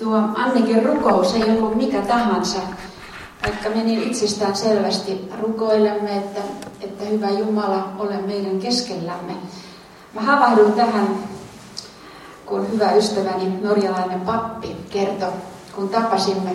Tuo Annikin rukous ei ollut mikä tahansa, vaikka me niin itsestään selvästi rukoilemme, että hyvä Jumala ole meidän keskellämme. Mä havahdun tähän, kun hyvä ystäväni norjalainen pappi kertoi, kun tapasimme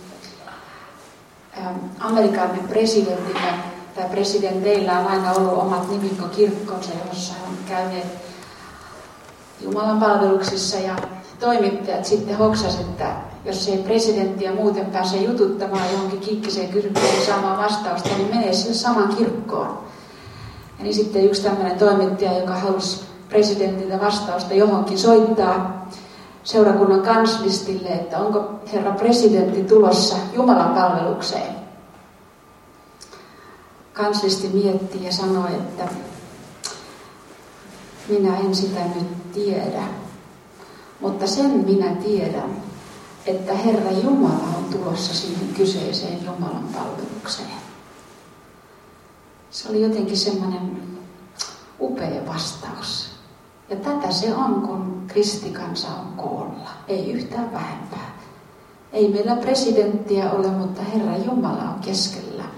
Amerikan presidentillä, tai presidenteillä on aina ollut omat nimikkokirkkonsa, jossa he on käyneet Jumalan palveluksissa, ja toimittajat sitten hoksas, että jos ei presidenttiä muuten pääse jututtamaan johonkin kikkiseen kysymykseen saamaan vastausta, niin menee sinne samaan kirkkoon. Ja niin sitten yksi tämmöinen toimittaja, joka halusi presidentiltä vastausta johonkin, soittaa seurakunnan kanslistille, että onko herra presidentti tulossa Jumalan palvelukseen. Kanslisti miettii ja sanoi, että minä en sitä nyt tiedä, mutta sen minä tiedän, että Herra Jumala on tulossa siihen kyseiseen Jumalan palvelukseen. Se oli jotenkin semmoinen upea vastaus. Ja tätä se on, kun kristikansa on koolla. Ei yhtään vähempää. Ei meillä presidenttiä ole, mutta Herra Jumala on keskellämme.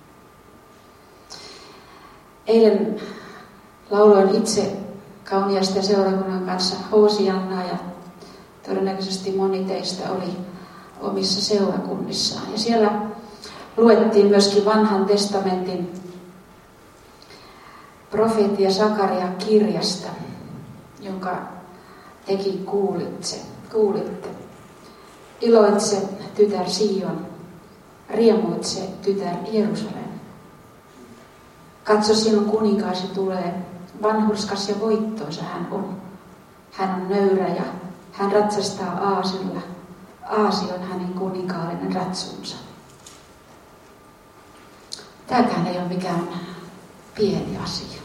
Eilen lauloin itse Kauniaisten seurakunnan kanssa Hoosiannaa, ja todennäköisesti moni teistä oli omissa seurakunnissaan. Ja siellä luettiin myöskin Vanhan testamentin profeetia Sakaria kirjasta, jonka tekin kuulitte. Iloitse, tytär Sion, riemuitse, tytär Jerusalem. Katso, sinun kuninkaasi tulee, vanhurskas ja voittoisa hän on. Hän on nöyrä ja hän ratsastaa aasilla. Aasi on hänen kuninkaallinen ratsunsa. Tämäkään ei ole mikään pieni asia.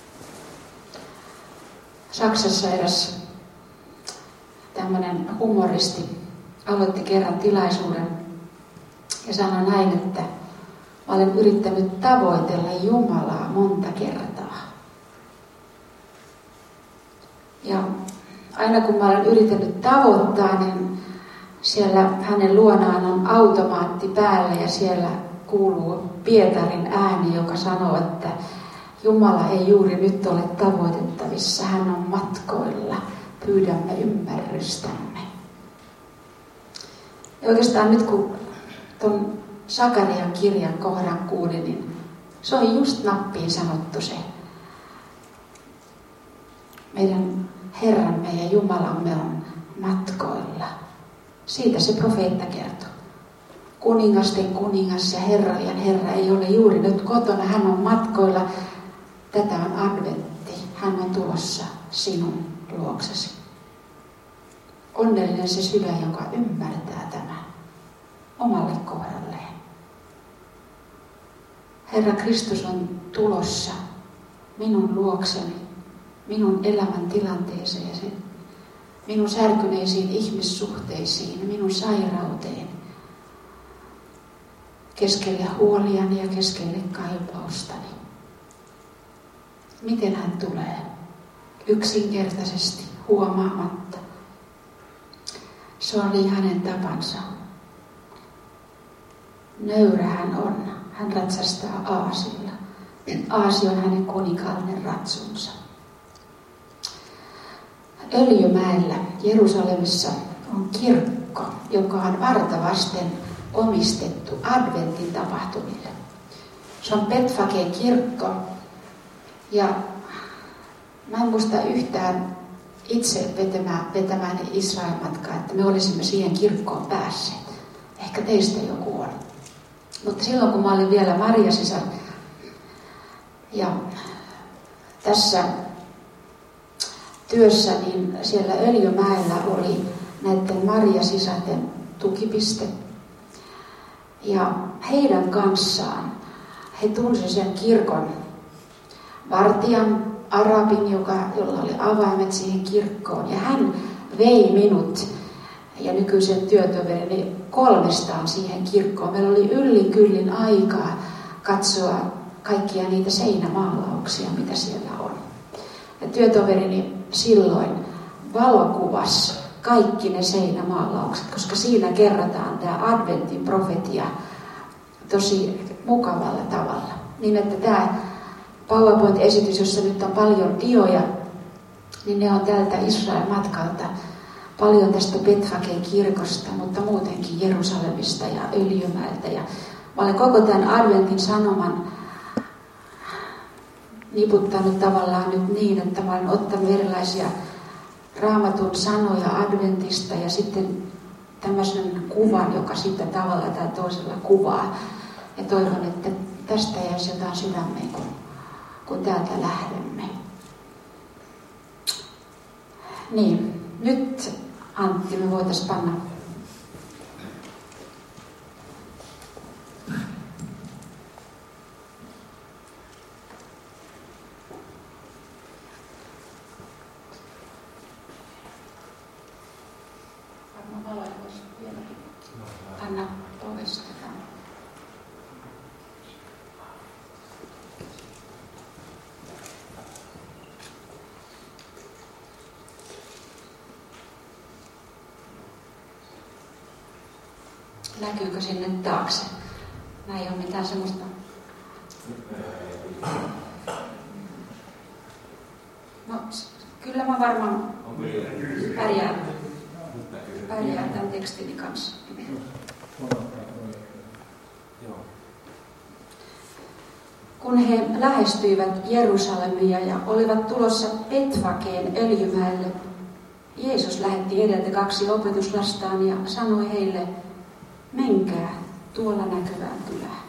Saksassa eräs tämmöinen humoristi aloitti kerran tilaisuuden ja sanoi näin, että mä olen yrittänyt tavoitella Jumalaa monta kertaa. Ja aina kun mä olen yrittänyt tavoittaa, niin siellä hänen luonaan on automaatti päällä ja siellä kuuluu Pietarin ääni, joka sanoo, että Jumala ei juuri nyt ole tavoitettavissa, hän on matkoilla, pyydämme ymmärrystämme. Ja oikeastaan nyt kun ton Sakarian kirjan kohdan kuulin, niin se on just nappiin sanottu se. Meidän Herramme ja Jumalamme on matkoilla. Siitä se profeetta kertoo. Kuningasten kuningas ja herrojen Herra ei ole juuri nyt kotona, hän on matkoilla. Tätä on adventti, hän on tulossa sinun luoksesi. Onnellinen se sydän, joka ymmärtää tämän omalle kohdalleen. Herra Kristus on tulossa minun luokseni, minun elämän tilanteeseen, minun särkyneisiin ihmissuhteisiin, minun sairauteen, keskelle huoliani ja keskelle kaipaustani. Miten hän tulee? Yksinkertaisesti, huomaamatta. Se on niin hänen tapansa. Nöyrä hän on. Hän ratsastaa aasilla. Aasi on hänen kuninkaallinen ratsunsa. Öljymäellä Jerusalemissa on kirkko, joka on vartavasten omistettu adventin tapahtumille. Se on Betfagen kirkko. Ja mä en muista yhtään itse vetämään Israel-matkaa, että me olisimme siihen kirkkoon päässeet. Ehkä teistä joku on. Mutta silloin kun mä olin vielä Marjasisar ja tässä työssä, niin siellä Öljymäellä oli näiden Marjasisaten tukipiste. Ja heidän kanssaan he tunsivat sen kirkon vartijan, arabin, jolla oli avaimet siihen kirkkoon. Ja hän vei minut ja nykyisen työtoverini 3 siihen kirkkoon. Meillä oli yllikyllin aikaa katsoa kaikkia niitä seinämaalauksia, mitä siellä on. Ja työtoverini silloin valokuvasi kaikki ne seinämaalaukset, koska siinä kerrotaan tämä adventin profetia tosi mukavalla tavalla. Niin että tämä PowerPoint-esitys, jossa nyt on paljon dioja, niin ne on tältä Israel-matkalta. Paljon tästä Betfagen kirkosta, mutta muutenkin Jerusalemista ja Öljymäeltä. Ja mä olen koko tämän adventin sanoman niputtanut tavallaan nyt niin, että mä olen ottanut erilaisia Raamatun sanoja adventista ja sitten tämmöisen kuvan, joka sitten tavalla tai toisella kuvaa. Ja toivon, että tästä jäisi jotain sydämeen, kun täältä lähdemme. Niin, nyt Antti, me voitaisiin panna. Varmaan valoja voisi vieläkin panna ovesta. Näkyykö sinne taakse? Ei ole mitään semmoista. No, kyllä mä varmaan pärjään tämän tekstini kanssa. Kun he lähestyivät Jerusalemia ja olivat tulossa Betfageen Öljymäelle, Jeesus lähetti edeltä 2 opetuslastaan ja sanoi heille: menkää tuolla näkyvään kylään.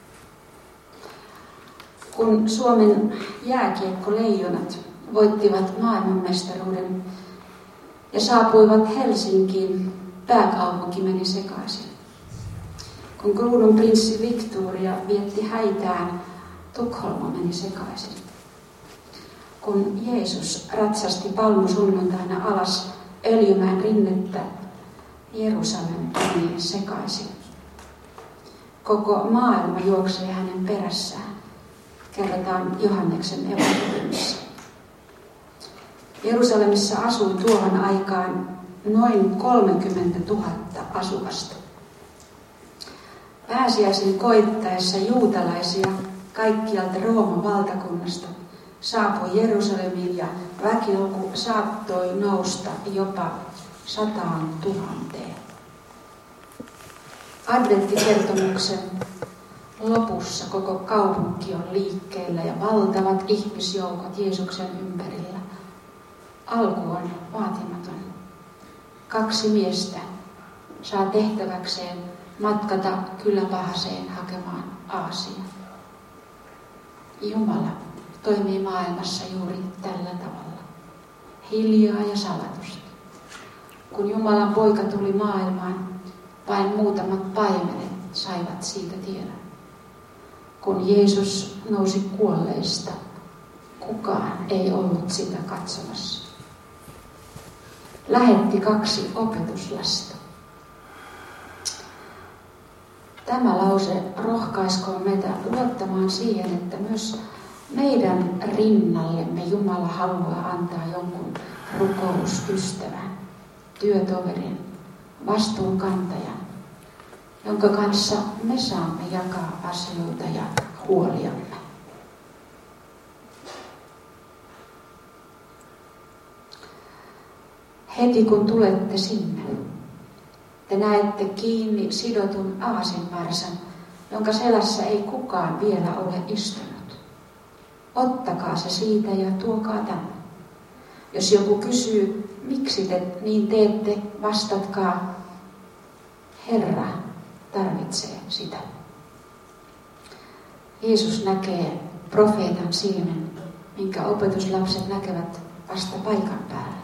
Kun Suomen jääkiekkoleijonat voittivat maailmanmestaruuden ja saapuivat Helsinkiin, pääkaupunki meni sekaisin. Kun kruununprinssi Victoria vietti häitään, Tukholma meni sekaisin. Kun Jeesus ratsasti palmusunnuntaina alas Öljymäen rinnettä, Jerusalem meni sekaisin. Koko maailma juoksee hänen perässään, kerrotaan Johanneksen evankeliumissa. Jerusalemissa asui tuohon aikaan noin 30 000 asukasta. Pääsiäisen koittaessa juutalaisia kaikkialta Rooman valtakunnasta saapui Jerusalemiin ja väkiluku saattoi nousta jopa 100 000. Adventtikertomuksen lopussa koko kaupunki on liikkeellä ja valtavat ihmisjoukot Jeesuksen ympärillä. Alku on vaatimaton. 2 miestä saa tehtäväkseen matkata Kyläpahaseen hakemaan aasia. Jumala toimii maailmassa juuri tällä tavalla. Hiljaa ja salatusti. Kun Jumalan poika tuli maailmaan, vain muutamat paimenet saivat siitä tiedon. Kun Jeesus nousi kuolleista, kukaan ei ollut sitä katsomassa. Lähetti 2 opetuslasta. Tämä lause rohkaiskoon meitä luottamaan siihen, että myös meidän rinnallemme Jumala haluaa antaa jonkun rukousystävän, työtoverin, vastuunkantajan, jonka kanssa me saamme jakaa asioita ja huoliamme. Heti kun tulette sinne, te näette kiinni sidotun aasinvarsan, jonka selässä ei kukaan vielä ole istunut. Ottakaa se siitä ja tuokaa tänne. Jos joku kysyy, miksi te niin teette, vastatkaa: Herra tarvitsee sitä. Jeesus näkee profeetan silmin, minkä opetuslapset näkevät vasta paikan päällä.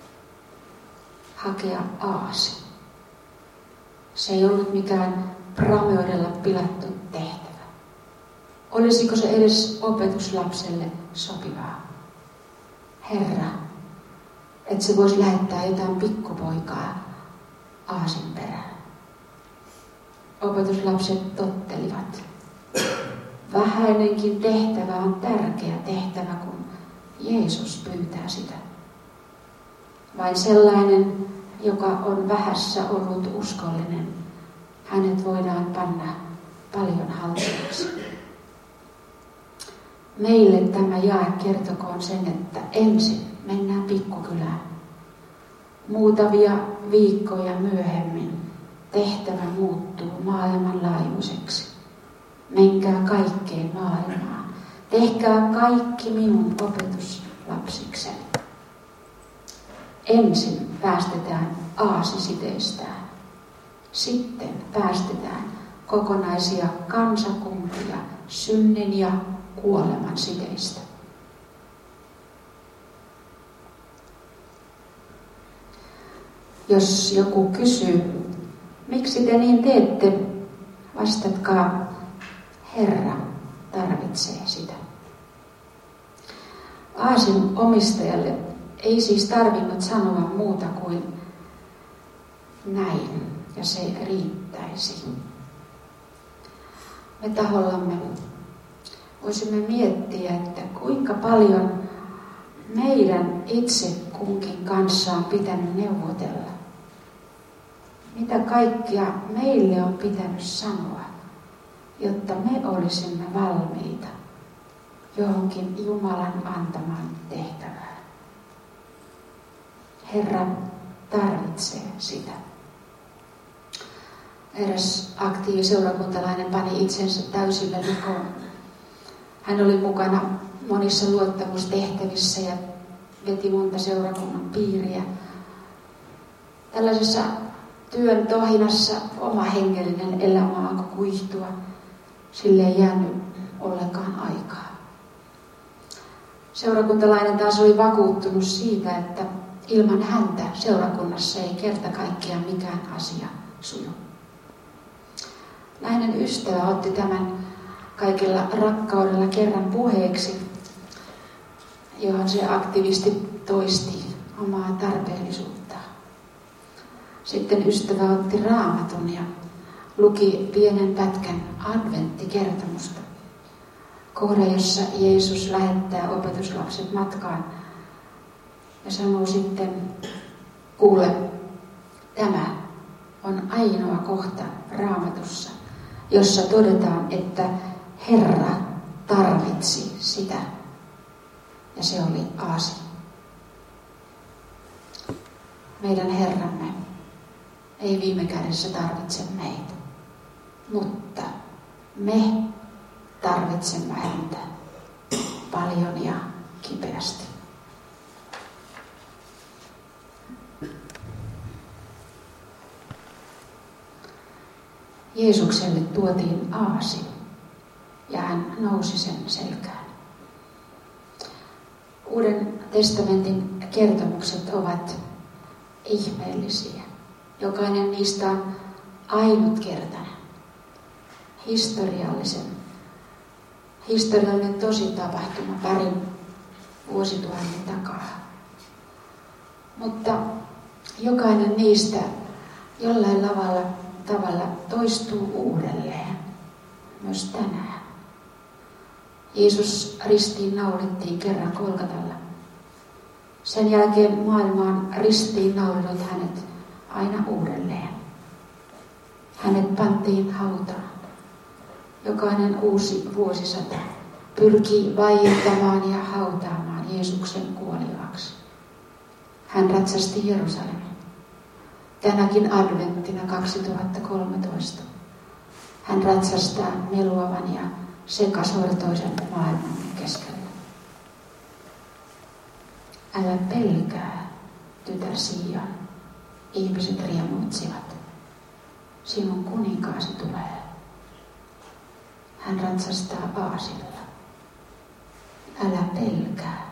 Hakea aasi. Se ei ollut mikään prameudella pilattu tehtävä. Olisiko se edes opetuslapselle sopivaa? Herra, että se voisi lähettää jotain pikkupoikaa aasin perään. Opetuslapset tottelivat. Vähäinenkin tehtävä on tärkeä tehtävä, kun Jeesus pyytää sitä. Vain sellainen, joka on vähässä ollut uskollinen, hänet voidaan panna paljon haltijaksi. Meille tämä jae kertokoon sen, että ensin mennään pikkukylään. Muutamia viikkoja myöhemmin tehtävä muuttuu maailmanlaajuiseksi. Menkää kaikkeen maailmaan. Tehkää kaikki minun opetuslapsikseni. Ensin päästetään aasisiteistään. Sitten päästetään kokonaisia kansakuntia synnin ja kuoleman siteistä. Jos joku kysyy, miksi te niin teette, vastatkaa, Herra tarvitsee sitä. Aasin omistajalle ei siis tarvinnut sanoa muuta kuin näin, ja se riittäisi. Me tahollamme voisimme miettiä, että kuinka paljon meidän itse kunkin kanssa on pitänyt neuvotella. Mitä kaikkea meille on pitänyt sanoa, jotta me olisimme valmiita johonkin Jumalan antamaan tehtävään. Herra tarvitsee sitä. Eräs aktiiviseurakuntalainen pani itsensä täysillä likoon. Hän oli mukana monissa luottamustehtävissä ja veti monta seurakunnan piiriä. Tällaisessa työn tohinassa oma hengellinen elämä alkoi kuihtua. Sille ei jäänyt ollenkaan aikaa. Seurakuntalainen taas oli vakuuttunut siitä, että ilman häntä seurakunnassa ei kerta kaikkiaan mikään asia suju. Nainen ystävä otti tämän kaikella rakkaudella kerran puheeksi, johon se aktivisti toisti omaa tarpeellisuuttaan. Sitten ystävä otti Raamatun ja luki pienen pätkän adventtikertomusta. Kohde, jossa Jeesus lähettää opetuslapset matkaan ja sanoo sitten, kuule, tämä on ainoa kohta Raamatussa, jossa todetaan, että Herra tarvitsi sitä. Ja se oli aasi. Meidän Herramme ei viime kädessä tarvitse meitä, mutta me tarvitsemme häntä paljon ja kipeästi. Jeesukselle tuotiin aasi ja hän nousi sen selkään. Uuden testamentin kertomukset ovat ihmeellisiä. Jokainen niistä on ainutkertainen, historiallinen tositapahtuma parin vuosituhannen takaa. Mutta jokainen niistä jollain tavalla toistuu uudelleen myös tänään. Jeesus ristiin naulittiin kerran Golgatalla. Sen jälkeen maailma on ristiin naulinut hänet aina uudelleen. Hänet pantiin hautaan. Jokainen uusi vuosisata pyrkii vaientamaan ja hautaamaan Jeesuksen kuoliaaksi. Hän ratsasti Jerusalemin. Tänäkin adventtina 2013 hän ratsastaa meluavan ja sekasortoisen maailman keskellä. Älä pelkää, tytär Sion, ihmiset riemuitsivat. Sinun kuninkaasi tulee. Hän ratsastaa aasilla. Älä pelkää.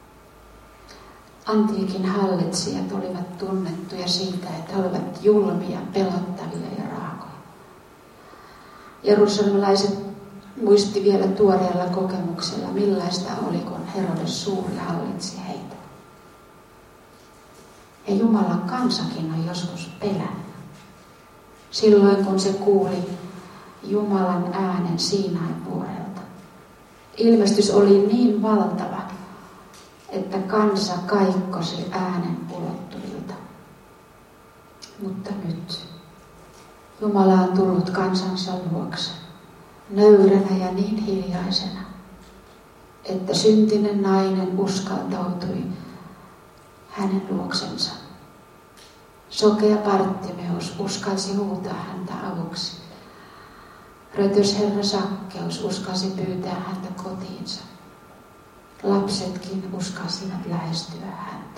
Antiikin hallitsijat olivat tunnettuja siitä, että he olivat julmia, pelottavia ja raakoja. Jerusalemilaiset muisti vielä tuoreella kokemuksella, millaista oli, kun Herodes suuri hallitsi heitä. Ja Jumalan kansakin on joskus pelännyt. Silloin, kun se kuuli Jumalan äänen Siinain vuorelta. Ilmestys oli niin valtava, että kansa kaikkosi äänen ulottuvilta. Mutta nyt Jumala on tullut kansansa luokse, nöyränä ja niin hiljaisena, että syntinen nainen uskaltautui hänen luoksensa. Sokea Bartimeus uskalsi huutaa häntä avuksi. Rötösherra Sakkeus uskalsi pyytää häntä kotiinsa. Lapsetkin uskalsivat lähestyä häntä.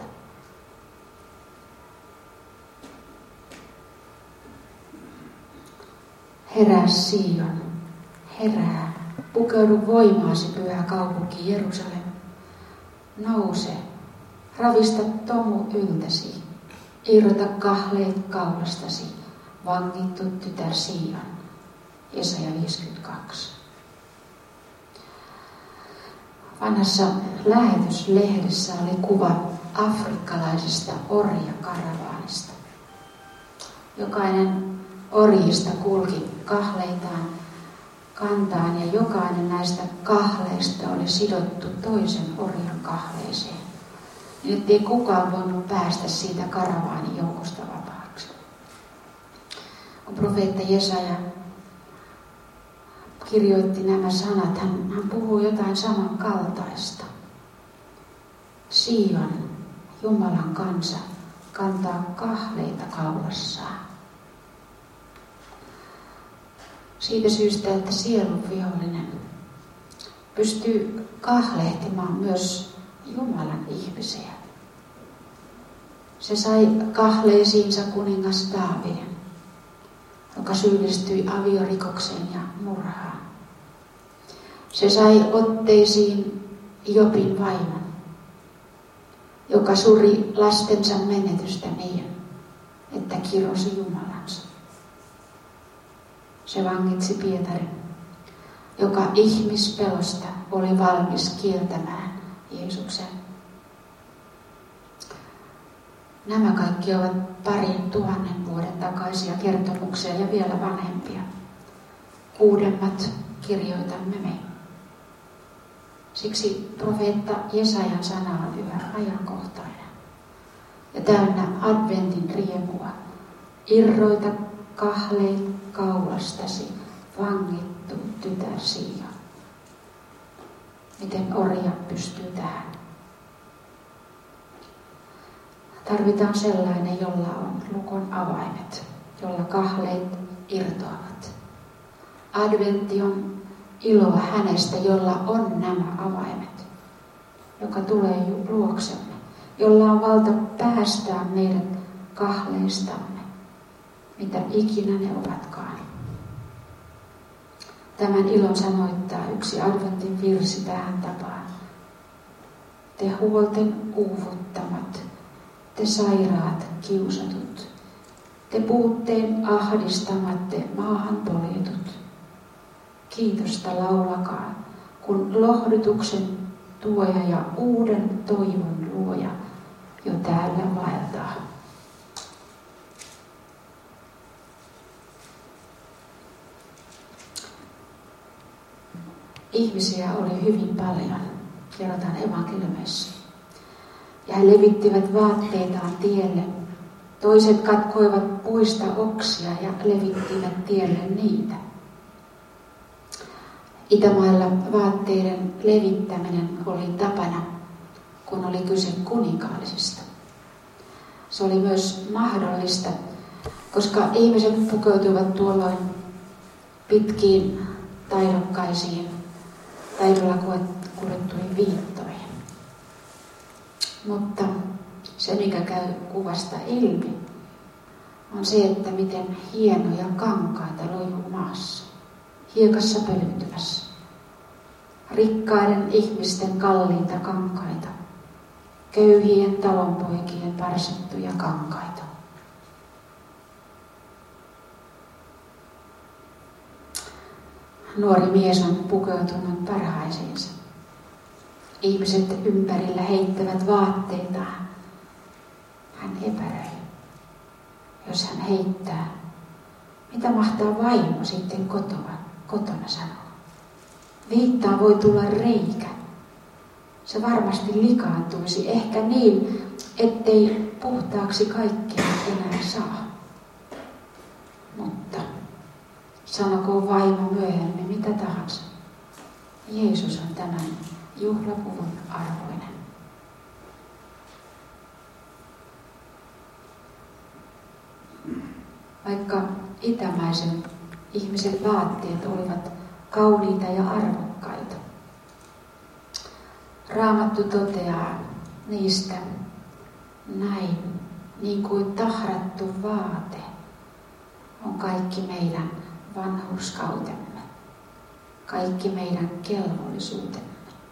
Herää Sion, herää, pukeudu voimaasi pyhä kaupunki Jerusalem. Nouse, ravista tomu yltäsi, irrota kahleet kaulastasi, vangittu tytär Sion. Jesaja 52. Vanhassa lähetyslehdessä oli kuva afrikkalaisesta orjakaravaanista. Jokainen orjista kulki kahleitaan kantaan ja jokainen näistä kahleista oli sidottu toisen orjan kahleeseen. Niin ettei kukaan voinut päästä siitä karavaanin joukosta vapaaksi. Kun profeetta Jesaja kirjoitti nämä sanat, hän puhuu jotain samankaltaista. Sion, Jumalan kansa, kantaa kahleita kaulassaan. Siitä syystä, että sielun vihollinen pystyy kahlehtimaan myös Jumalan ihmisiä. Se sai kahleisiinsa kuningas Daavidin, joka syyllistyi aviorikokseen ja murhaan. Se sai otteisiin Jobin vaimon, joka suri lastensa menetystä niin, että kirosi Jumalansa. Se vangitsi Pietarin, joka ihmispelosta oli valmis kieltämään Jeesuksen. Nämä kaikki ovat 2000 vuoden takaisia kertomuksia ja vielä vanhempia. Uudemmat kirjoitamme me. Siksi profeetta Jesajan sana on yhä ajankohtainen ja täynnä adventin riemua. Irroita kahleet kaulastasi, vangittu tytär Sion. Miten orja pystyy tähän? Tarvitaan sellainen, jolla on lukon avaimet, jolla kahleet irtoavat. Adventti on iloa hänestä, jolla on nämä avaimet, joka tulee luoksemme, jolla on valta päästää meidät kahleistamme, mitä ikinä ne ovatkaan. Tämän ilon sanoittaa yksi adventin virsi tähän tapaan. Te huolten uuvuttamat, te sairaat kiusatut, te puutteen ahdistamat, te maahan poljetut. Kiitosta laulakaa, kun lohdutuksen tuoja ja uuden toivon luoja jo täällä vaeltaa. Ihmisiä oli hyvin paljon, kerrotaan evankeliumeissa. Ja he levittivät vaatteitaan tielle. Toiset katkoivat puista oksia ja levittivät tielle niitä. Itämailla vaatteiden levittäminen oli tapana, kun oli kyse kuninkaallisista. Se oli myös mahdollista, koska ihmiset pukeutuivat tuolloin pitkiin taidokkaisiin taidolla kudottuihin viittoihin. Mutta se, mikä käy kuvasta ilmi, on se, että miten hienoja kankaita loijuu maassa, hiekassa pölyttymässä. Rikkaiden ihmisten kalliita kankaita, köyhien talonpoikien parsittuja kankaita. Nuori mies on pukeutunut parhaisiinsa. Ihmiset ympärillä heittävät vaatteitaan. Hän epäröi. Jos hän heittää, mitä mahtaa vaimo sitten kotona sanoa? Viittaan voi tulla reikä. Se varmasti likaantuisi, ehkä niin, ettei puhtaaksi kaikkea enää saa. sanokoon vaimo myöhemmin mitä tahansa. Jeesus on tämän juhlapuvun arvoinen. Vaikka itämaisen ihmisen vaatteet olivat kauniita ja arvokkaita, Raamattu toteaa niistä näin, niin kuin tahrattu vaate on kaikki meidän vanhurskautemme, kaikki meidän kelvollisuutemme.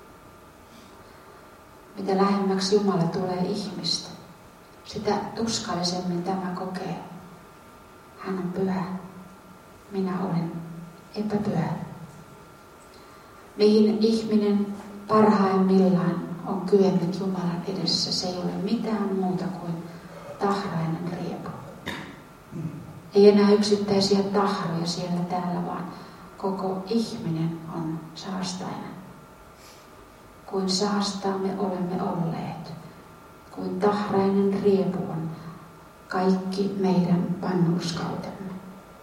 Mitä lähemmäksi Jumala tulee ihmistä, sitä tuskallisemmin tämä kokee. Hän on pyhä, minä olen epäpyhä. Mihin ihminen parhaimmillaan on kyennyt Jumalan edessä, se ei ole mitään muuta kuin tahrainen riepu. Ei enää yksittäisiä tahroja siellä täällä, vaan koko ihminen on saastainen. Kuin saastaamme olemme olleet, kuin tahrainen riepu on kaikki meidän vanhurskautemme.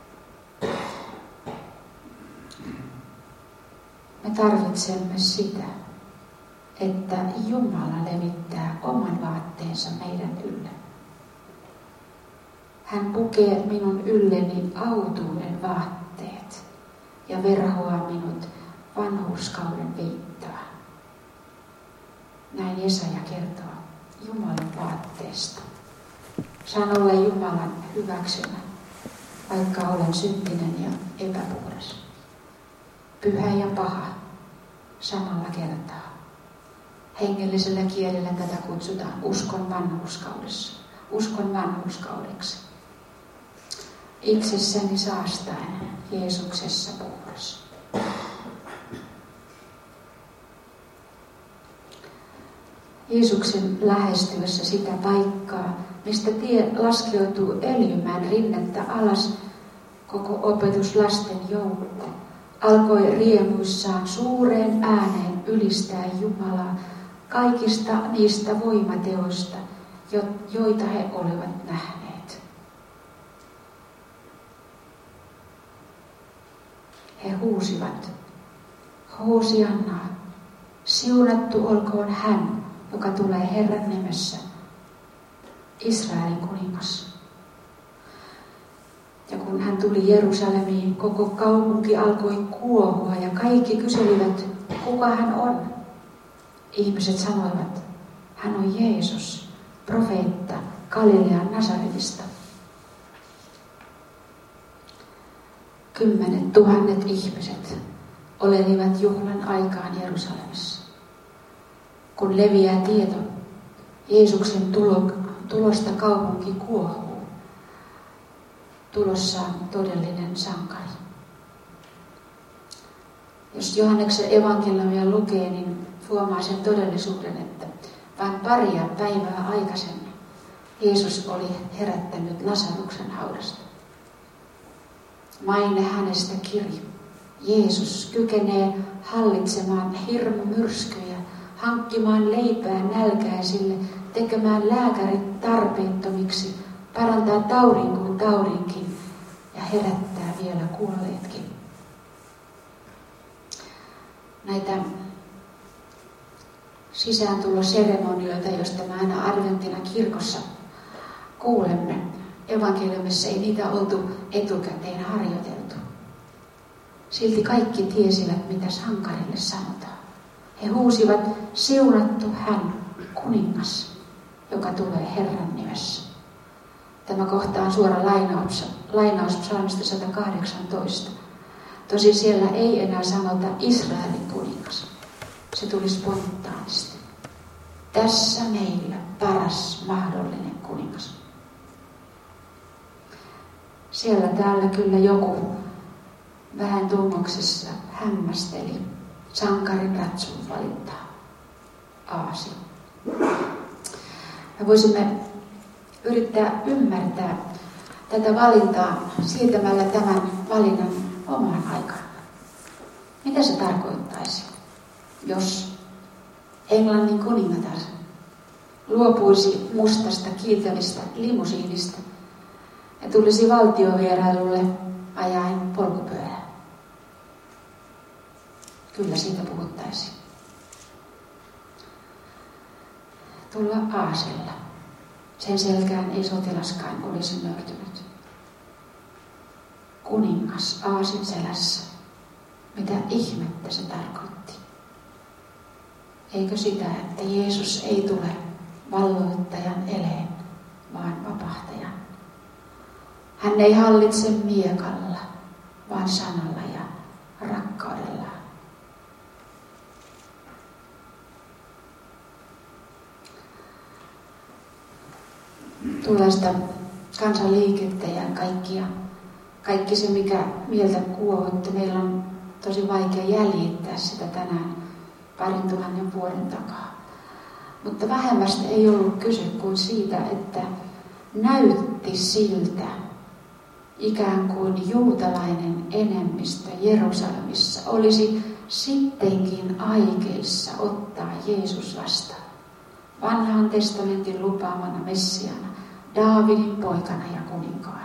Me tarvitsemme sitä, että Jumala levittää oman vaatteensa meidän ylle. Hän pukee minun ylleni autuuden vaatteet ja verhoaa minut vanhurskauden viittoa. Näin Jesaja kertoo Jumalan vaatteesta. Saan olla Jumalan hyväksymä, vaikka olen syntinen ja epäpuhdas. Pyhä ja paha samalla kertaa. Hengellisellä kielellä tätä kutsutaan uskon vanhurskaudeksi. Itsessäni saastainen, Jeesuksessa puhdas. Jeesuksen lähestyessä sitä paikkaa, mistä tie laskeutuu öljymään rinnettä alas, koko opetuslasten joukko alkoi riemuissaan suureen ääneen ylistää Jumalaa kaikista niistä voimateoista, joita he olivat nähneet. He huusivat, Hosianna, siunattu olkoon hän, joka tulee Herran nimessä, Israelin kuningas. Ja kun hän tuli Jerusalemiin, koko kaupunki alkoi kuohua ja kaikki kyselivät, kuka hän on. Ihmiset sanoivat, hän on Jeesus, profeetta Galilean Nasaretista. 10 000 ihmiset olelivat juhlan aikaan Jerusalemissa. Kun leviää tieto Jeesuksen tulosta, kaupunki kuohuu. Tulossa on todellinen sankari. Jos Johanneksen evankeliumia lukee, niin huomaa sen todellisuuden, että vain paria päivää aikaisemmin Jeesus oli herättänyt Lasaruksen haudasta. Maine hänestä kirjo. Jeesus kykenee hallitsemaan hirmumyrskyjä, hankkimaan leipää nälkäisille, tekemään lääkärit tarpeettomiksi, parantaa taudin kuin taudinkin ja herättää vielä kuolleetkin. Näitä sisääntuloseremonioita, joista me aina Adventina kirkossa kuulemme, evankeliumissa ei niitä oltu etukäteen harjoiteltu. Silti kaikki tiesivät, mitä sankarille sanotaan. He huusivat, siunattu hän, kuningas, joka tulee Herran nimessä. Tämä kohta on suora lainaus psalmista 118. Tosin siellä ei enää sanota Israelin kuningas. Se tuli spontaanisti. Tässä meillä paras mahdollinen kuningas. Siellä täällä kyllä joku vähän tungoksessa hämmästeli sankarin ratsun valintaa. Aasi. Me voisimme yrittää ymmärtää tätä valintaa siirtämällä tämän valinnan omaan aikaan. Mitä se tarkoittaisi, jos Englannin kuningatar luopuisi mustasta kiiltävistä limusiinista ja tulisi valtiovierailulle ajaen polkupyörällä? Kyllä siitä puhuttaisiin. Tulla aasella. Sen selkään ei sotilaskaan olisi nöyrtynyt. Kuningas aasin selässä. Mitä ihmettä se tarkoitti? Eikö sitä, että Jeesus ei tule valloittajan eleen, vaan vapahtajan? Hän ei hallitse miekalla, vaan sanalla ja rakkaudellaan. Tuollaista kansanliikettä ja kaikki se, mikä mieltä kuohutti, meillä on tosi vaikea jäljittää sitä tänään 2000 vuoden takaa. Mutta vähemmästä ei ollut kyse kuin siitä, että näytti siltä, ikään kuin juutalainen enemmistö Jerusalemissa olisi sittenkin aikeissa ottaa Jeesus vastaan. Vanhan testamentin lupaamana Messiana, Daavidin poikana ja kuninkaana.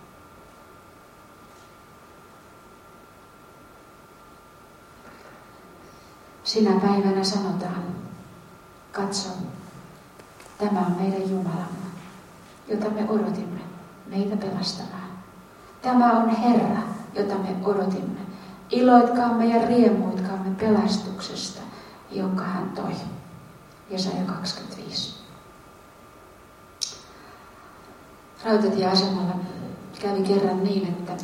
Sinä päivänä sanotaan, katso, tämä on meidän Jumalamme, jota me odotimme, meitä pelastamaan. Tämä on Herra, jota me odotimme. Iloitkaamme ja riemuitkaamme pelastuksesta, jonka hän toi. Jesaja 25. Rautatieasemalla kävi kerran niin, että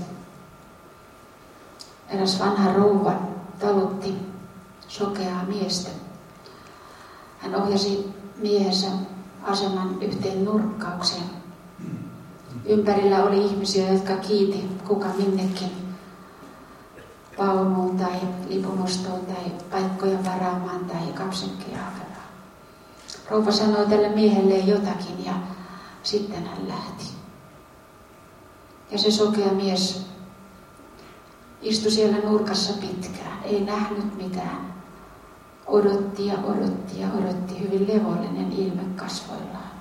eräs vanha rouva talutti sokeaa miestä. Hän ohjasi miehensä aseman yhteen nurkkaukseen. Ympärillä oli ihmisiä, jotka kiiti kuka minnekin vaunuun tai lipunostoon tai paikkojen varaamaan tai kapsekkeja hakemaan. Rouva sanoi tälle miehelle jotakin ja sitten hän lähti. Ja se sokea mies istui siellä nurkassa pitkään, ei nähnyt mitään. Odotti ja odotti ja odotti, hyvin levollinen ilme kasvoillaan.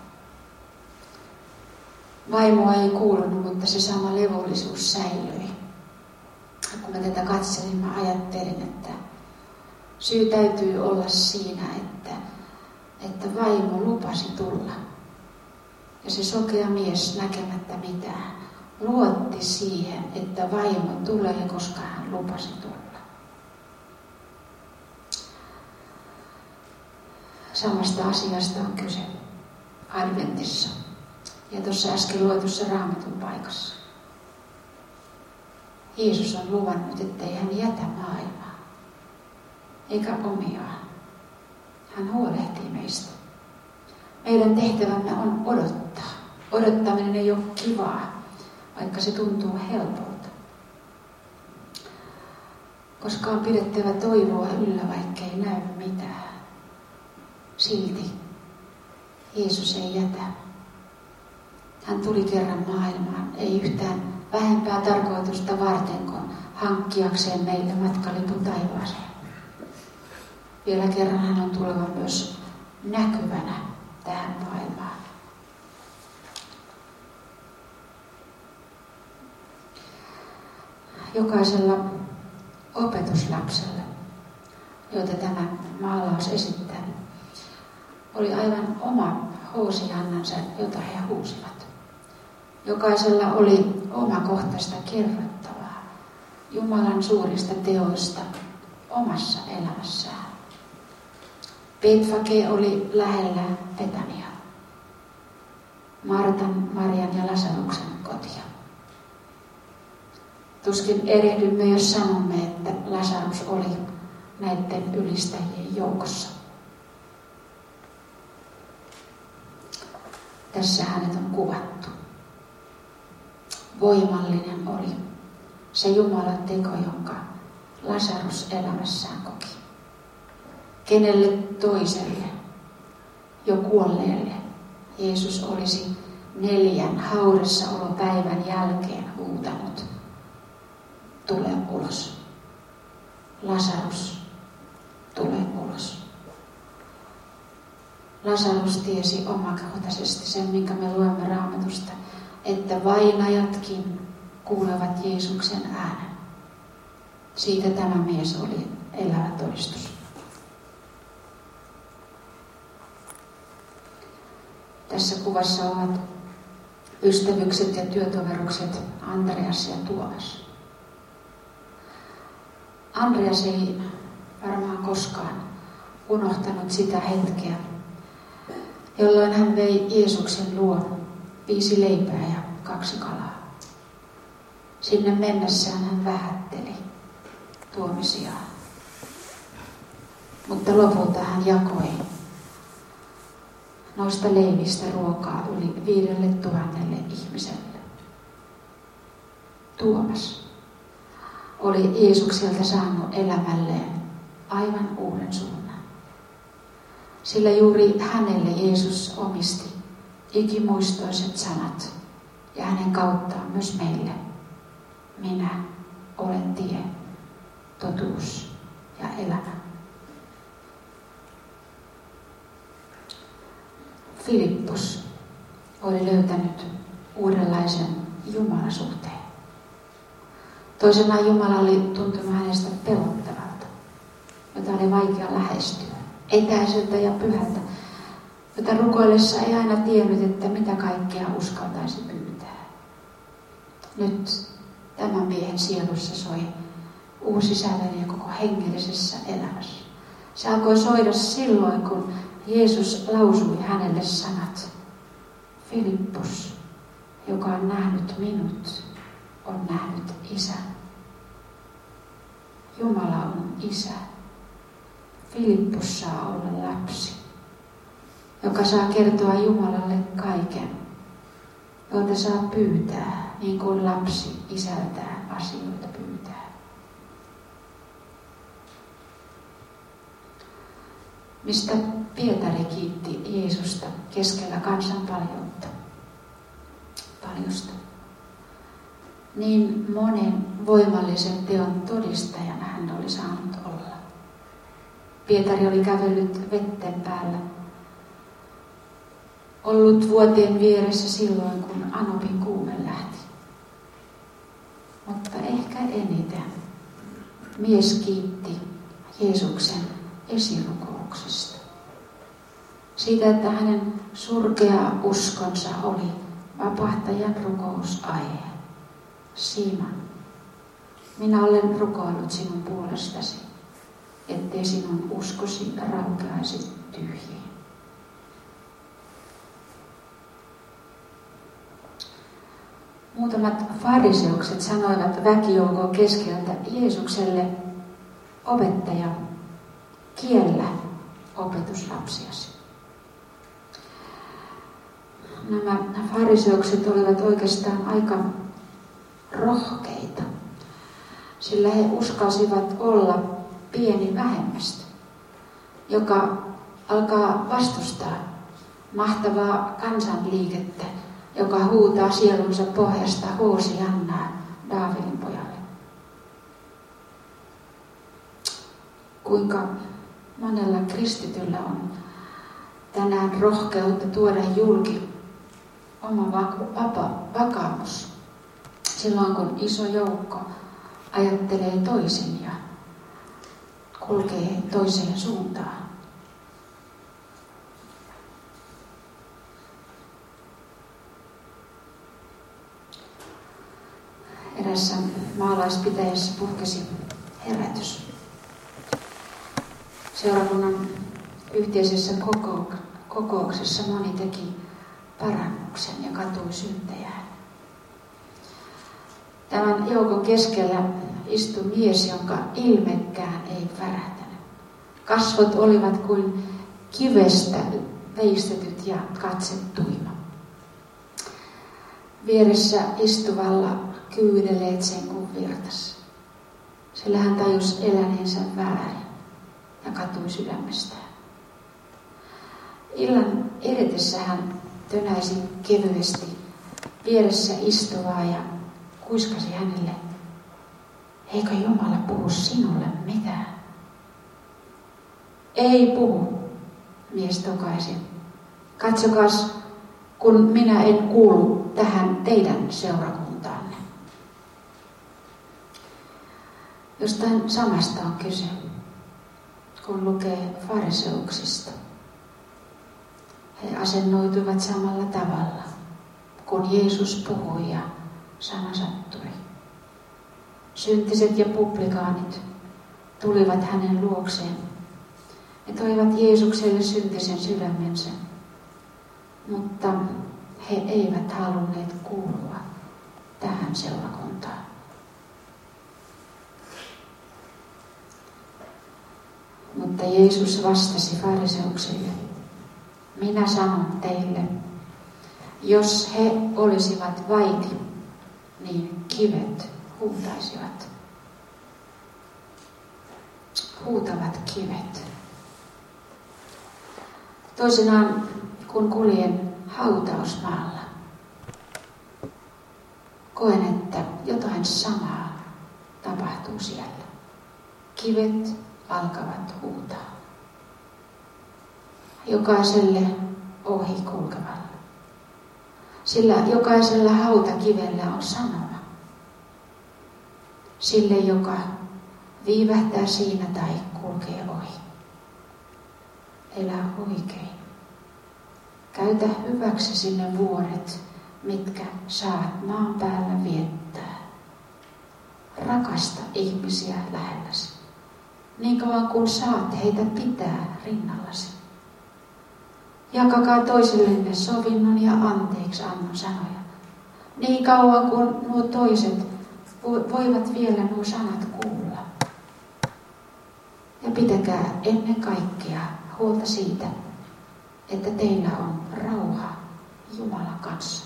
Vaimoa ei kuulunut, mutta se sama levollisuus säilyi. Kun mä tätä katselin, mä ajattelin, että syy täytyy olla siinä, että vaimo lupasi tulla. Ja se sokea mies näkemättä mitään luotti siihen, että vaimo tulee, koska hän lupasi tulla. Samasta asiasta on kyse adventissa ja tuossa äsken luetussa Raamatun paikassa. Jeesus on luvannut, ettei hän jätä maailmaa eikä omiaan. Hän huolehtii meistä. Meidän tehtävämme on odottaa. Odottaminen ei ole kivaa, vaikka se tuntuu helpolta. Koska on pidettävä toivoa yllä, vaikka ei näy mitään. Silti Jeesus ei jätä. Hän tuli kerran maailmaan, ei yhtään vähempää tarkoitusta varten kuin hankkiakseen meille matkalipun taivaaseen. Vielä kerran hän on tuleva myös näkyvänä tähän maailmaan. Jokaisella opetuslapsella, joita tämä maalaus esittää, oli aivan oma hoosihannansa, jota he huusivat. Jokaisella oli omakohtaista kerrottavaa Jumalan suurista teoista omassa elämässään. Betfage oli lähellä Betania, Martan, Marian ja Lasaruksen kotia. Tuskin erehdymme, jos sanomme, että Lasarus oli näiden ylistäjien joukossa. Tässä hänet on kuvattu. Voimallinen oli se Jumalan teko, jonka Lasarus elämässään koki. Kenelle toiselle, jo kuolleelle, Jeesus olisi 4 haudassaolopäivän jälkeen huutanut: tule ulos. Lasarus, tule ulos. Lasarus tiesi omakohtaisesti sen, minkä me luemme Raamatusta, että vainajatkin kuulevat Jeesuksen äänen. Siitä tämä mies oli elävä todistus. Tässä kuvassa ovat ystävykset ja työtoverukset Andreas ja Tuomas. Andreas ei varmaan koskaan unohtanut sitä hetkeä, jolloin hän vei Jeesuksen luo 5 leipää ja 2 kalaa. Sinne mennessään hän vähätteli tuomisiaan, mutta lopulta hän jakoi noista leivistä ruokaa yli 5,000 ihmiselle. Tuomas oli Jeesukselta saanut elämälleen aivan uuden suunnan. Sillä juuri hänelle Jeesus omisti ikimuistoiset sanat ja hänen kauttaan myös meille. Minä olen tie, totuus ja elämä. Filippus oli löytänyt uudenlaisen Jumalasuhteen. Toisenaan Jumala oli tuntunut hänestä pelottavalta, jota oli vaikea lähestyä, etäiseltä ja pyhältä, jota rukoillessa ei aina tiennyt, että mitä kaikkea uskaltaisi pyytää. Nyt tämän miehen sielussa soi uusi sävel ja koko hengellisessä elämässä. Se alkoi soida silloin, kun Jeesus lausui hänelle sanat: Filippus, joka on nähnyt minut, on nähnyt Isän. Jumala on Isä. Filippus saa olla lapsi, joka saa kertoa Jumalalle kaiken, jolta saa pyytää, niin kuin lapsi isältään asioita pyytää. Mistä Pietari kiitti Jeesusta keskellä kansan paljosta. Niin monen voimallisen teon todistajana hän oli saanut olla. Pietari oli kävellyt vetten päällä, ollut vuoteen vieressä silloin, kun Anopin kuume lähti. Mutta ehkä eniten mies kiitti Jeesuksen esirukouksesta. Siitä, että hänen surkea uskonsa oli vapahtajan rukousaihe. Simon, minä olen rukoillut sinun puolestasi, ettei sinun uskosi raukeaisi tyhjiin. Muutamat fariseukset sanoivat väkijoukon keskeltä Jeesukselle: opettaja, kiellä opetuslapsiasi. Nämä fariseukset olivat oikeastaan aika rohkeita, sillä he uskalsivat olla pieni vähemmistö, joka alkaa vastustaa mahtavaa kansanliikettä, joka huutaa sielunsa pohjasta Hoosiannaa Daavidin pojalle. Kuinka monella kristityllä on tänään rohkeutta tuoda julki oma vakaumus silloin, kun iso joukko ajattelee toisin ja kulkee toiseen suuntaan. Erässä maalaispitäjässä puhkesi herätys. Seurakunnan yhteisessä kokouksessa moni teki parannuksen ja katui syntejään. Tämän joukon keskellä istui mies, jonka ilmekään ei värähtänyt. Kasvot olivat kuin kivestä veistetyt ja katse tuima. Vieressä istuvalla kyydeleet sen kuin virtas, sillä hän tajusi eläneensä väärin ja katui sydämestään. Illan edetessä hän tönäisi kevyesti vieressä istuvaa ja kuiskasi hänelle: eikö Jumala puhu sinulle mitään? Ei puhu, mies tokaisi. Katsokaas, kun minä en kuulu tähän teidän seurakuntaanne. Jostain samasta on kyse. kun lukee fariseuksista. He asennoituivat samalla tavalla, kun Jeesus puhui ja sana sattui. Syntiset ja publikaanit tulivat hänen luokseen. He toivat Jeesukselle syntisen sydämensä, mutta he eivät halunneet kuulua tähän seurakuntaan. Mutta Jeesus vastasi fariseuksille: minä sanon teille, jos he olisivat vaiti, niin kivet huutaisivat. Huutavat kivet. Toisinaan, kun kuljen hautausmaalla, koen, että jotain samaa tapahtuu siellä. Kivet alkavat huutaa. Jokaiselle ohi kulkevalle. Sillä jokaisella hautakivellä on sanoma. Sille, joka viivähtää siinä tai kulkee ohi. Elä oikein. Käytä hyväksesi ne vuodet, mitkä saat maan päällä viettää. Rakasta ihmisiä lähelläsi, niin kauan kuin saat heitä pitää rinnallasi. Jakakaa toisillenne sovinnon ja anteeksi annon sanoja, niin kauan kuin nuo toiset voivat vielä nuo sanat kuulla. Ja pitäkää ennen kaikkea huolta siitä, että teillä on rauha Jumalan kanssa.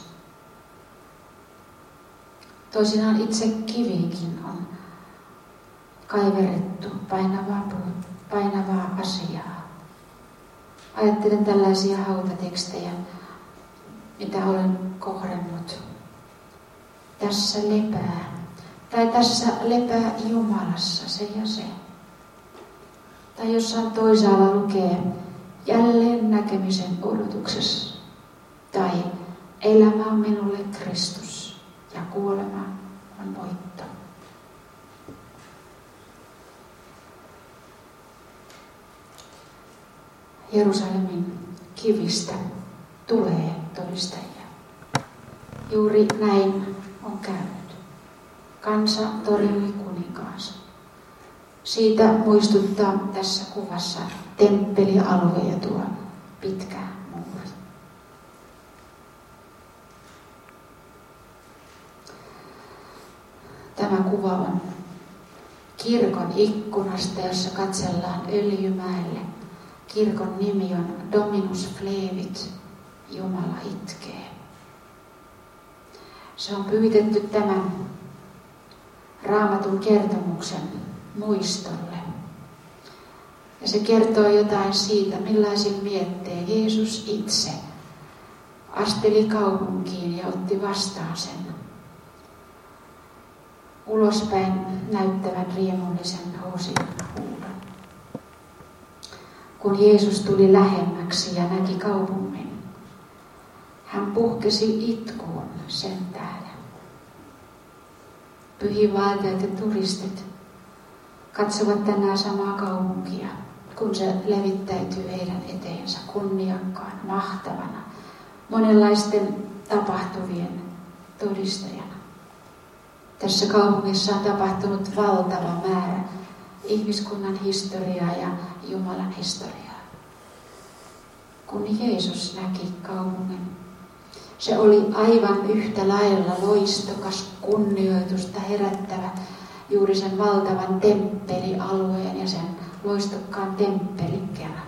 Toisinaan itse kivikin on kaiverrettu painavaa asiaa. Ajattelen tällaisia hautatekstejä, mitä olen kohdannut. Tässä lepää, tai tässä lepää Jumalassa se ja se. Tai jossain toisaalla lukee jälleen näkemisen odotuksessa. Tai elämä on minulle Kristus ja kuolema on voitto. Jerusalemin kivistä tulee todistajia. Juuri näin on käynyt. Kansa torjui kuninkaansa. Siitä muistuttaa tässä kuvassa temppelialue ja tuo pitkä muuri. Tämä kuva on kirkon ikkunasta, jossa katsellaan Öljymäelle. Kirkon nimi on Dominus Flevit, Jumala itkee. Se on pyytetty tämän Raamatun kertomuksen muistolle. Ja se kertoo jotain siitä, millaisin mietteen Jeesus itse asteli kaupunkiin ja otti vastaan sen ulospäin näyttävän riemullisen hoosin huudon. Kun Jeesus tuli lähemmäksi ja näki kaupungin, hän puhkesi itkuun sen tähden. Pyhiinvaeltajat ja turistit katsovat tänään samaa kaupunkia, kun se levittäytyy heidän eteensä kunniakkaan, mahtavana, monenlaisten tapahtuvien todistajana. Tässä kaupungissa on tapahtunut valtava määrä ihmiskunnan historiaa ja Jumalan historiaa. Kun Jeesus näki kaupungin, se oli aivan yhtä lailla loistokas, kunnioitusta herättävä juuri sen valtavan temppelialueen ja sen loistokkaan temppelin kerran.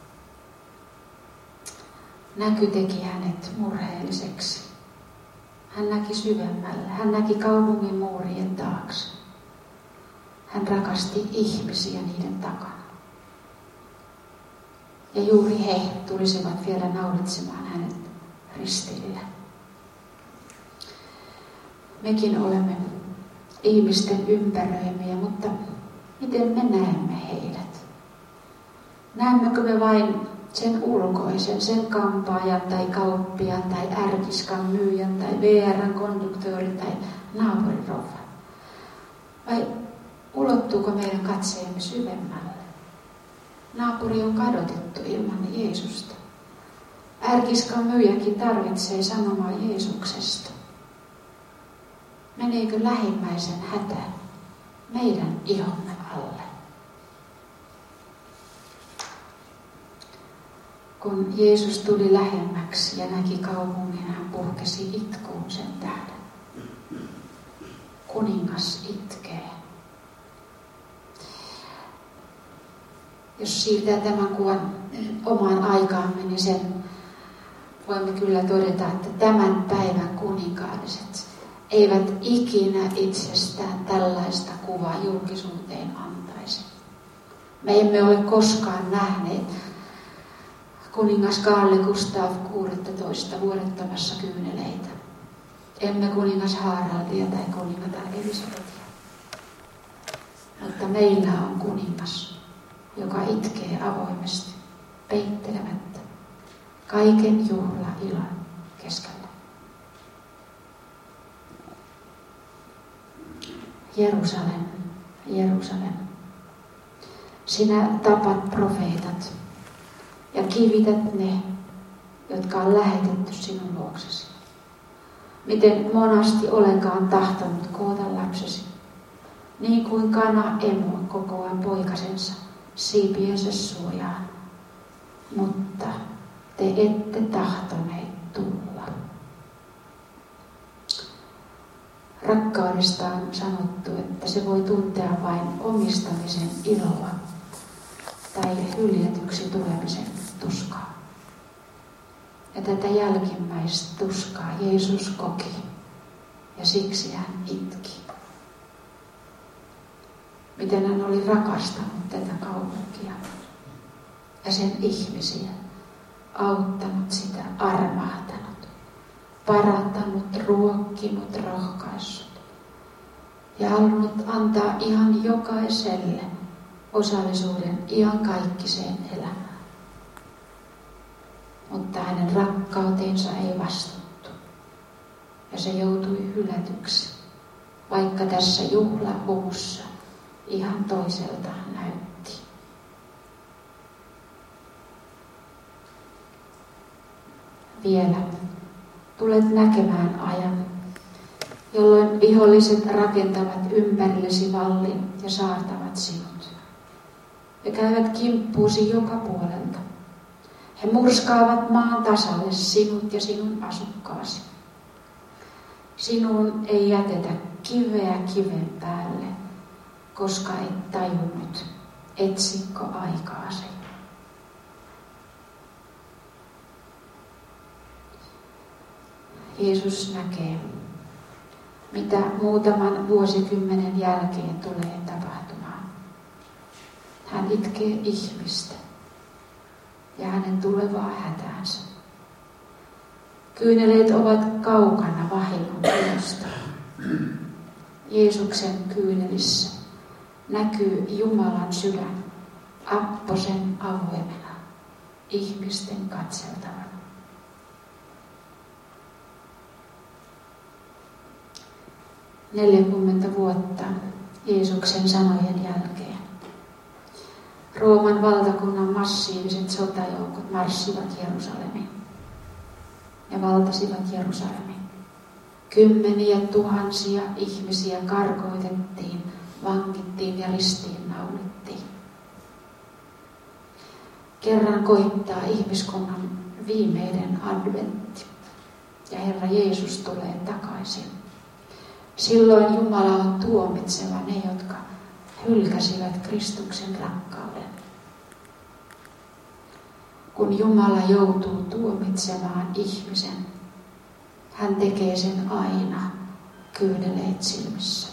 Näky teki hänet murheelliseksi. Hän näki syvemmälle. Hän näki kaupungin muurien taakse. Hän rakasti ihmisiä niiden takana. Ja juuri he tulisivat vielä naulitsemaan hänet ristillä. Mekin olemme ihmisten ympäröimiä, mutta miten me näemme heidät? Näemmekö me vain sen ulkoisen, sen kampaajan tai kauppiaan tai ärkiskan myyjän tai VR:n konduktöörin tai naapurirouvan? Vai ulottuuko meidän katseemme syvemmälle? Naapuri on kadotettu ilman Jeesusta. Ärkiskan myyjäkin tarvitsee sanomaa Jeesuksesta. Meneekö lähimmäisen hätä meidän ihomme alle? Kun Jeesus tuli lähemmäksi ja näki kaupungin, hän puhkesi itkuun sen tähden. Kuningas itkee. Jos siirtää tämän kuvan omaan aikaamme, niin sen voimme kyllä todeta, että tämän päivän kuninkaalliset eivät ikinä itsestään tällaista kuvaa julkisuuteen antaisi. Me emme ole koskaan nähneet kuningas Karl Gustav 16 vuodettomassa kyyneleitä. Emme kuningas Haraldia tai kuningatar Elisabetia. Mutta meillä on kuningas, joka itkee avoimesti, peittelemättä, kaiken juhlailon keskellä. Jerusalem, Jerusalem, sinä tapat profeetat ja kivität ne, jotka on lähetetty sinun luoksesi. Miten monasti olenkaan tahtonut koota lapsesi, niin kuin kana emo kokoaa poikasensa siipiensä suojaan, mutta te ette tahtoneet tulla. Rakkaudesta on sanottu, että se voi tuntea vain omistamisen iloa tai hyljetyksi tulemisen tuskaa. Ja tätä jälkimmäistä tuskaa Jeesus koki ja siksi hän itki. Miten hän oli rakastanut tätä kaupunkia ja sen ihmisiä, auttanut sitä, armahtanut, parantanut, ruokkinut, rohkaissut ja halunnut antaa ihan jokaiselle osallisuuden iankaikkiseen elämään. Mutta hänen rakkauteensa ei vastattu ja se joutui hylätyksi, vaikka tässä juhlahuussa ihan toiselta näytti. Vielä tulet näkemään ajan, jolloin viholliset rakentavat ympärillesi vallin ja saartavat sinut. Ja käyvät kimppuusi joka puolelta. He murskaavat maan tasalle sinut ja sinun asukkaasi. Sinuun ei jätetä kiveä kiven päälle, koska et tajunnut, etsikko aikaasi. Jeesus näkee, mitä muutaman vuosikymmenen jälkeen tulee tapahtumaan. Hän itkee ihmistä ja hänen tulevaa hätäänsä. Kyyneleet ovat kaukana vahingon teosta. Jeesuksen kyynelissä näkyy Jumalan sydän apposen avoimena, ihmisten katseltavana. – 40 vuotta Jeesuksen sanojen jälkeen Rooman valtakunnan massiiviset sotajoukot marssivat Jerusalemiin ja valtasivat Jerusalemin. Kymmeniä tuhansia ihmisiä karkoitettiin, vangittiin ja ristiinnaulittiin. Kerran koittaa ihmiskunnan viimeinen adventti ja Herra Jeesus tulee takaisin. Silloin Jumala on tuomitseva ne, jotka hylkäsivät Kristuksen rakkauden. Kun Jumala joutuu tuomitsemaan ihmisen, hän tekee sen aina kyyneleet silmissä.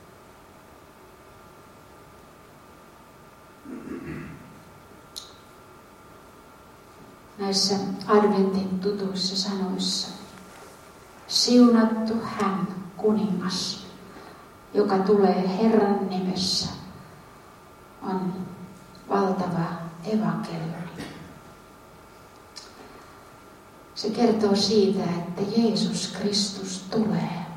Näissä adventin tutuissa sanoissa siunattu hän, kuningas, joka tulee Herran nimessä, on valtava evankeliumi. Se kertoo siitä, että Jeesus Kristus tulee,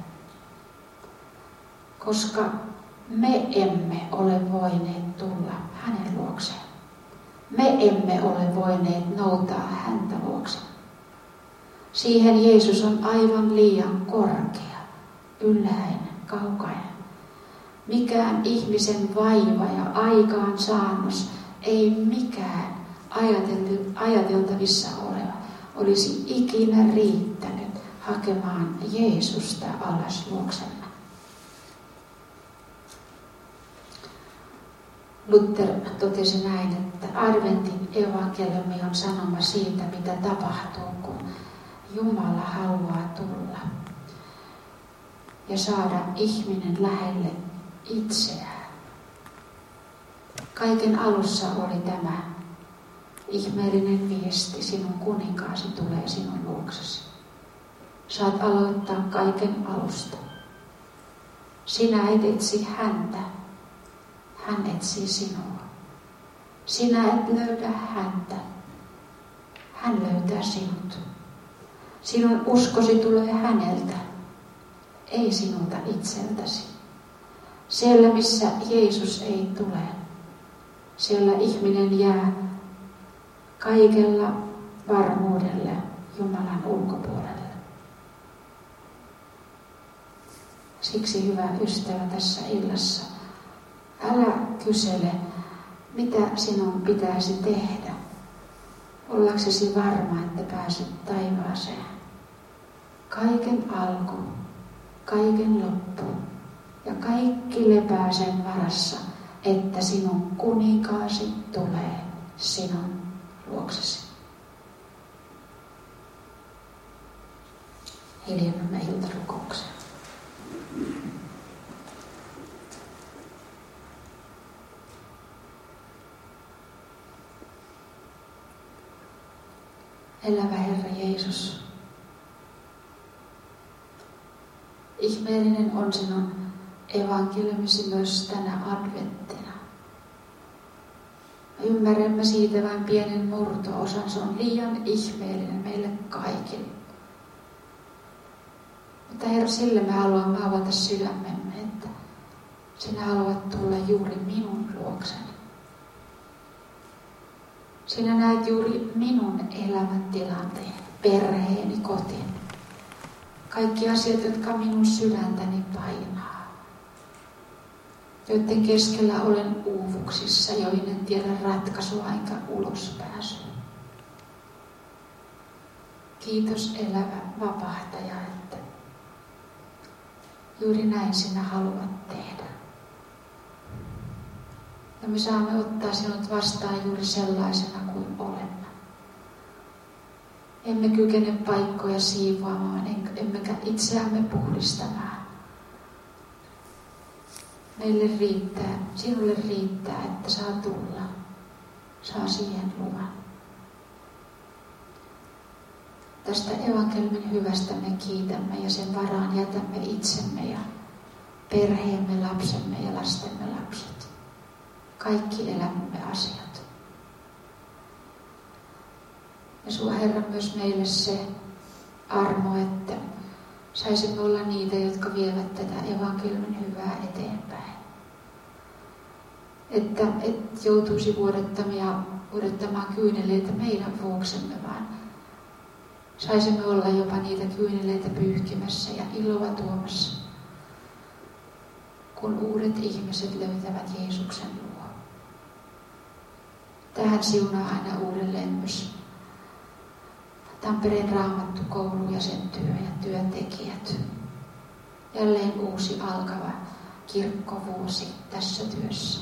koska me emme ole voineet tulla hänen luokseen. Me emme ole voineet noutaa häntä luokse. Siihen Jeesus on aivan liian korkea, ylhäinen, kaukainen. Mikään ihmisen vaiva ja aikaansaannos, ei mikään ajateltavissa oleva olisi ikinä riittänyt hakemaan Jeesusta alas luoksemme. Luther totesi näin, että adventin evankeliumi on sanoma siitä, mitä tapahtuu, kun Jumala haluaa tulla ja saada ihminen lähelle itseään. Kaiken alussa oli tämä ihmeellinen viesti, sinun kuninkaasi tulee sinun luoksesi. Saat aloittaa kaiken alusta. Sinä et etsi häntä, hän etsii sinua. Sinä et löydä häntä, hän löytää sinut. Sinun uskosi tulee häneltä, ei sinulta itseltäsi. Siellä, missä Jeesus ei tule, siellä ihminen jää kaikella varmuudella Jumalan ulkopuolelle. Siksi, hyvä ystävä, tässä illassa, älä kysele, mitä sinun pitäisi tehdä, ollaksesi varma, että pääset taivaaseen. Kaiken alku, kaiken loppu ja kaikki lepää sen varassa, että sinun kuninkaasi tulee sinun luoksesi. Hiljennymme iltarukoukseen. Elävä Herra Jeesus, ihmeellinen on sinun evankeliumisi myös tänä adventtina. Me ymmärrämme siitä vain pienen murto-osan, se on liian ihmeellinen meille kaikille. Mutta Herra, sille me haluamme avata sydämemme, että sinä haluat tulla juuri minun luokseni. Sinä näet juuri minun elämäntilanteen, perheeni, kotiin. Kaikki asiat, jotka minun sydäntäni painaa. Joiden keskellä olen uuvuksissa, joihin en tiedä ratkaisua enkä ulospääsyä. Kiitos elävä vapahtaja, että juuri näin sinä haluat tehdä. Ja me saamme ottaa sinut vastaan juuri sellaisena kuin olemme. Emme kykene paikkoja siivoamaan, emmekä itseämme puhdistamaan. Meille riittää, sinulle riittää, että saa tulla. Saa siihen luvan. Tästä evankeliumin hyvästä me kiitämme ja sen varaan jätämme itsemme ja perheemme, lapsemme ja lastemme lapset. Kaikki elämämme asiat. Ja sinua, Herra, myös meille se armo, että saisimme olla niitä, jotka vievät tätä evankeliumin hyvää eteenpäin. Että et joutuisi vuodattamaan kyyneleitä meidän vuoksemme, vaan saisimme olla jopa niitä kyyneleitä pyyhkimässä ja iloa tuomassa, kun uudet ihmiset löytävät Jeesuksen luo. Tähän siunaa aina uudelleen myös Tampereen Raamattukoulu ja sen työ ja työntekijät. Jälleen uusi alkava kirkkovuosi tässä työssä.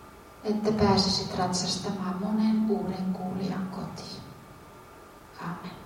Että pääsisit ratsastamaan monen uuden kuulijan kotiin. Amen.